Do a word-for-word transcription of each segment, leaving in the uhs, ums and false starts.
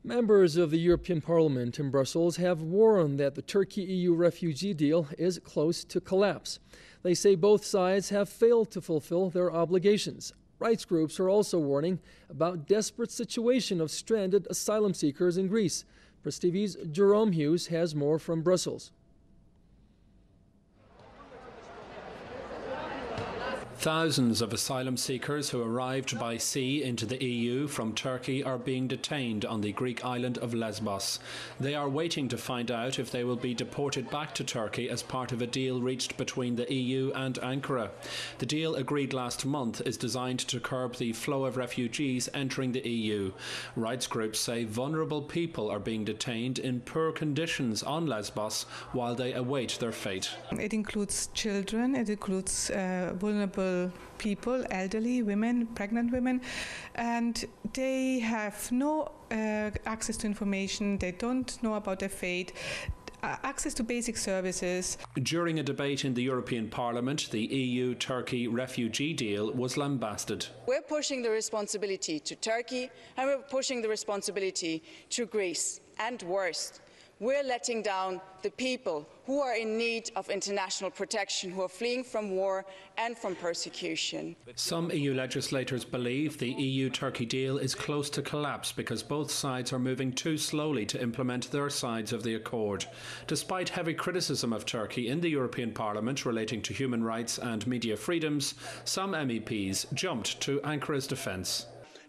Members of the European Parliament in Brussels have warned that the Turkey-E U refugee deal is close to collapse. They say both sides have failed to fulfill their obligations. Rights groups are also warning about desperate situation of stranded asylum seekers in Greece. Press T V's Jerome Hughes has more from Brussels. Thousands of asylum seekers who arrived by sea into the E U from Turkey are being detained on the Greek island of Lesbos. They are waiting to find out if they will be deported back to Turkey as part of a deal reached between the E U and Ankara. The deal agreed last month is designed to curb the flow of refugees entering the E U. Rights groups say vulnerable people are being detained in poor conditions on Lesbos while they await their fate. It includes children, it includes uh, vulnerable people, elderly women, pregnant women, and they have no uh, access to information, they don't know about their fate, uh, access to basic services. During a debate in the European Parliament, the E U-Turkey refugee deal was lambasted. We're pushing the responsibility to Turkey and we're pushing the responsibility to Greece. And worse, we're letting down the people who are in need of international protection, who are fleeing from war and from persecution. Some E U legislators believe the E U-Turkey deal is close to collapse because both sides are moving too slowly to implement their sides of the accord. Despite heavy criticism of Turkey in the European Parliament relating to human rights and media freedoms, some M E Ps jumped to Ankara's defence.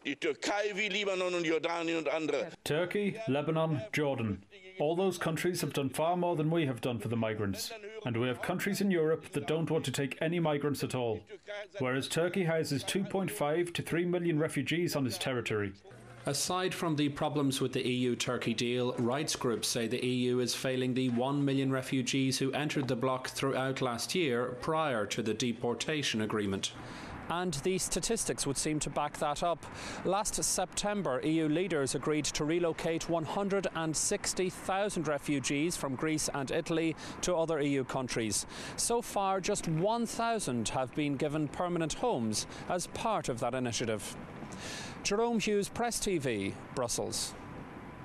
Turkey, Lebanon, Jordan. All those countries have done far more than we have done for the migrants. And we have countries in Europe that don't want to take any migrants at all. Whereas Turkey houses two point five to three million refugees on its territory. Aside from the problems with the E U-Turkey deal, rights groups say the E U is failing the one million refugees who entered the bloc throughout last year prior to the deportation agreement. And the statistics would seem to back that up. Last September, E U leaders agreed to relocate one hundred sixty thousand refugees from Greece and Italy to other E U countries. So far, just one thousand have been given permanent homes as part of that initiative. Jerome Hughes, Press T V, Brussels.